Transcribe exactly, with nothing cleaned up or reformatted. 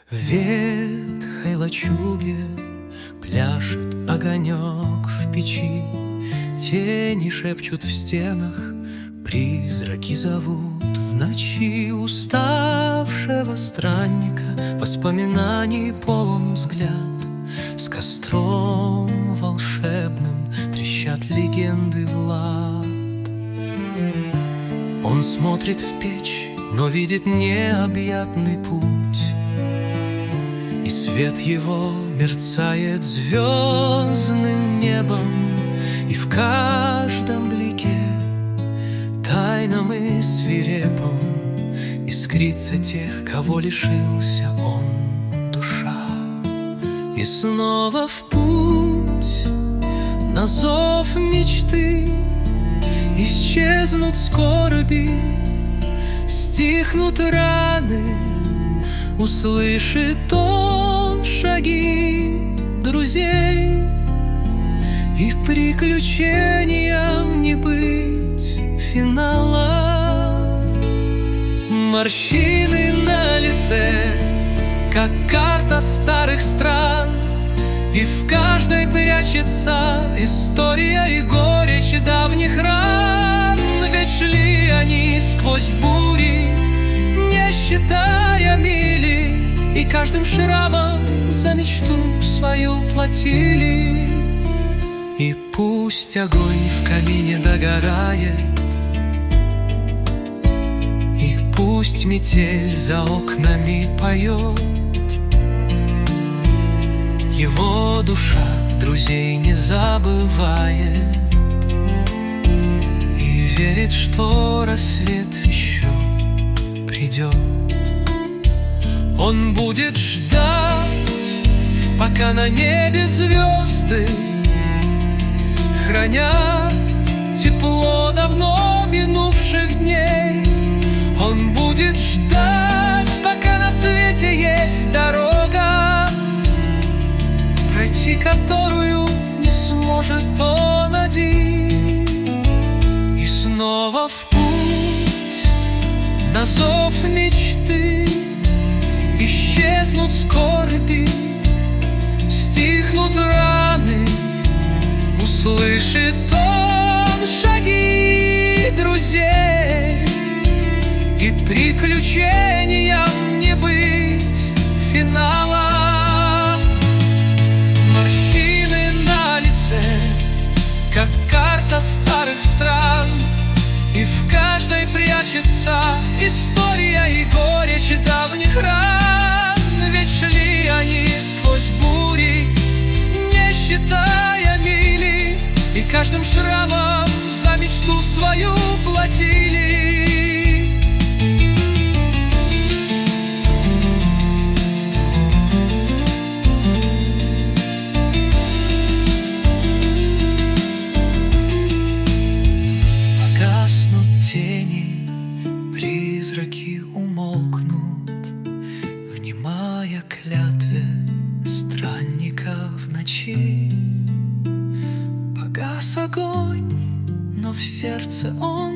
В ветхой лачуге пляшет огонек в печи, тени шепчут в стенах, призраки зовут в ночи уставшего странника. Воспоминаний полон взгляд, с костром волшебным трещат легенды Влад. Он смотрит в печь, но видит необъятный путь, и свет его мерцает звездным небом, и в каждом блике, тайном и свирепом, искрится тех, кого лишился он, душа. И снова в путь, на зов мечты, исчезнут скорби, стихнут раны, услышит он шаги друзей, и приключениям не быть финала. Морщины на лице, как карта старых стран, и в каждой прячется история и горечь давних ран. Ведь шли они сквозь бури, не считая мили, и каждым шрамом за мечту свою платили. И пусть огонь в камине догорает, и пусть метель за окнами поет, его душа друзей не забывает и верит, что рассвет еще придет. Он будет ждать, пока на небе звезды хранят тепло давно минувших дней. Он будет ждать, пока на свете есть дорога, пройти которую не сможет он один. И снова в путь, на зов мечты, исчезнут скорби, стихнут раны, услышит он шаги друзей, и приключениям не быть финала. Морщины на лице, как карта старых стран, и в каждой прячется история и горечь давних ран. Ведь шли они сквозь бури, не считая мили, и каждым шрамом за мечту свою платили. Погаснут тени, призраки умолкнут, внимая клятве странника в ночи. Погас огонь, но в сердце он